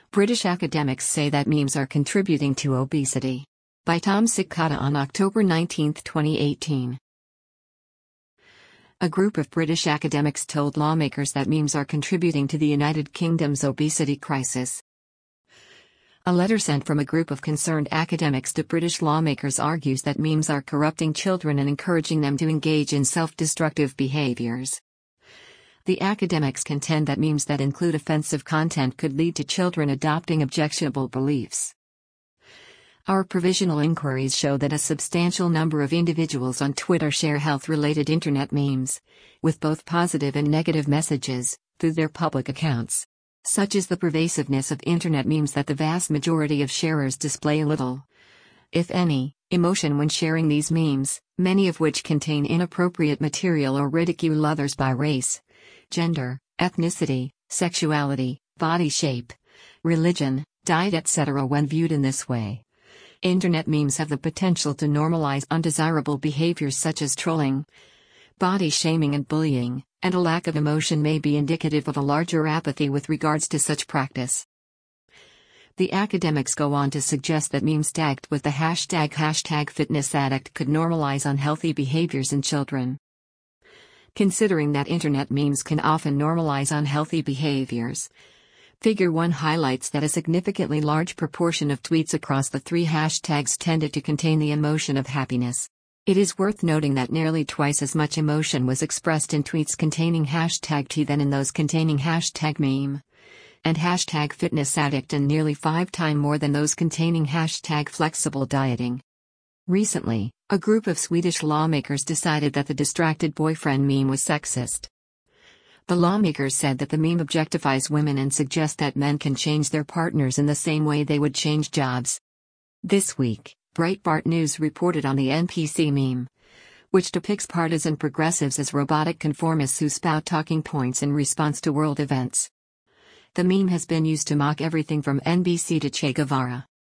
British academics say that memes are contributing to obesity. By Tom Sikata on October 19, 2018. A group of British academics told lawmakers that memes are contributing to the United Kingdom's obesity crisis. A letter sent from a group of concerned academics to British lawmakers argues that memes are corrupting children and encouraging them to engage in self-destructive behaviors. The academics contend that memes that include offensive content could lead to children adopting objectionable beliefs. Our provisional inquiries show that a substantial number of individuals on Twitter share health-related internet memes, with both positive and negative messages, through their public accounts. Such is the pervasiveness of internet memes that the vast majority of sharers display little, if any, emotion when sharing these memes, many of which contain inappropriate material or ridicule others by race, gender, ethnicity, sexuality, body shape, religion, diet, etc. When viewed in this way, internet memes have the potential to normalize undesirable behaviors such as trolling, body shaming and bullying, and a lack of emotion may be indicative of a larger apathy with regards to such practice. The academics go on to suggest that memes tagged with the hashtag #FitnessAddict could normalize unhealthy behaviors in children. Considering that internet memes can often normalize unhealthy behaviors, Figure 1 highlights that a significantly large proportion of tweets across the three hashtags tended to contain the emotion of happiness. It is worth noting that nearly twice as much emotion was expressed in tweets containing #T than in those containing #meme and #FitnessAddict, and nearly 5 times more than those containing #flexible dieting. Recently, a group of Swedish lawmakers decided that the distracted boyfriend meme was sexist. The lawmakers said that the meme objectifies women and suggests that men can change their partners in the same way they would change jobs. This week, Breitbart News reported on the NPC meme, which depicts partisan progressives as robotic conformists who spout talking points in response to world events. The meme has been used to mock everything from NBC to Che Guevara.